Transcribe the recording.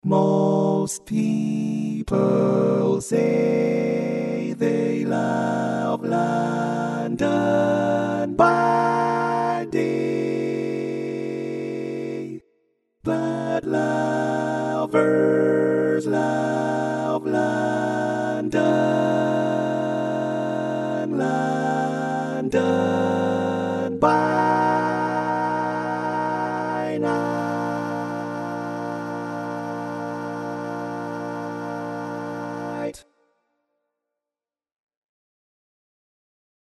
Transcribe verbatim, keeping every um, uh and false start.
Most people say they love London by day, but lovers love London